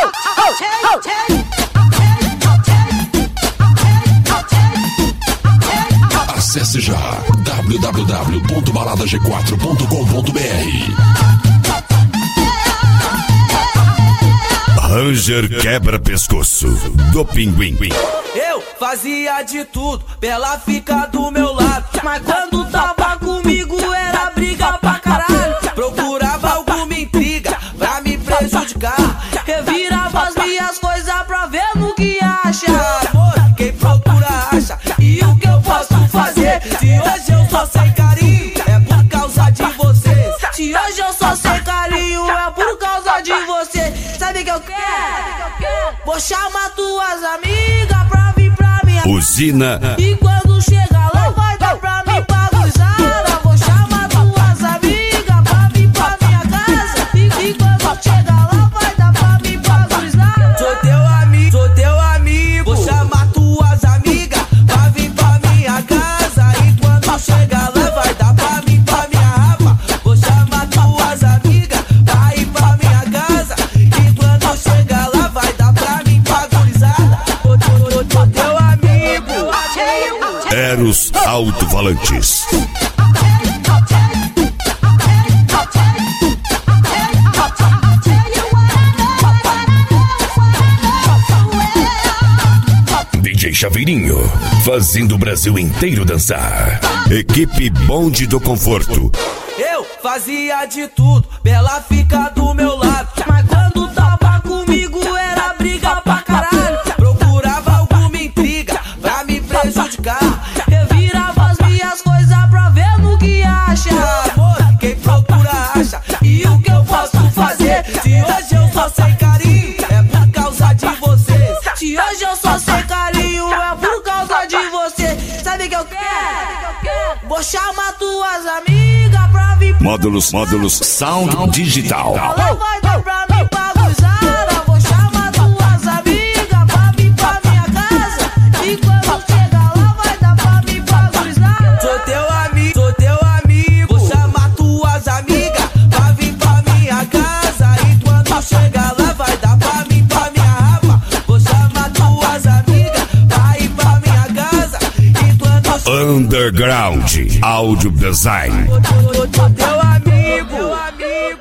Acesse já www.baladag4.com.br. Ranger quebra pescoço do Pinguim. Eu fazia de tudo pra ela ficar do meu lado, mas quando tava comigo era briga pra caralho. Procurava alguma intriga pra me prejudicar, revirava as minhas coisas pra ver no que acha. Amor, quem procura acha, e o que eu posso fazer? Se hoje eu só sei carinho, é por causa de você. Se hoje eu só sei carinho, é por causa de você. Sabe o que eu quero? Vou chamar tuas amigas pra vir pra minha Usina. E quando chega lá vai dar pra mim bagulhada. Vou chamar tuas amigas pra vir pra minha casa. E quando chega lá vai dar pra mim bagulhada. Sou teu amigo. Vou chamar tuas amigas pra vir pra minha casa. E quando chega lá vai dar pra mim pra minha rapa. Vou chamar tuas amigas pra ir pra minha casa. E quando chega lá vai dar pra mim bagulhada. Sou teu amigo. Eros Alto-Falantes. DJ Chaveirinho, fazendo o Brasil inteiro dançar. Equipe Bonde do Conforto. Eu fazia de tudo pra ela ficar do meu lado, mas quando tava comigo era briga pra caralho. Procurava alguma intriga pra me prejudicar, revirava as minhas coisas pra ver no que acha. Amor, quem procura acha, e o que eu posso fazer? Se hoje eu só sei carinho, é por causa de você. Se hoje eu só sei carinho, é por causa de você. Sabe o que eu quero? Vou chamar tuas amigas pra vir. Módulos Sound Digital. Ela vai dar pra mim bagulhada. Vou chamar tuas amigas pra vir pra minha casa. E quando chega lá vai dar pra mim bagulhada. Sou teu amigo. Vou chamar tuas amigas pra vir pra minha casa. E quando chega lá vai dar pra mim pra minha rapa. Vou chamar tuas amigas pra ir pra minha casa. E quando Underground Audio Design. sou teu amigo.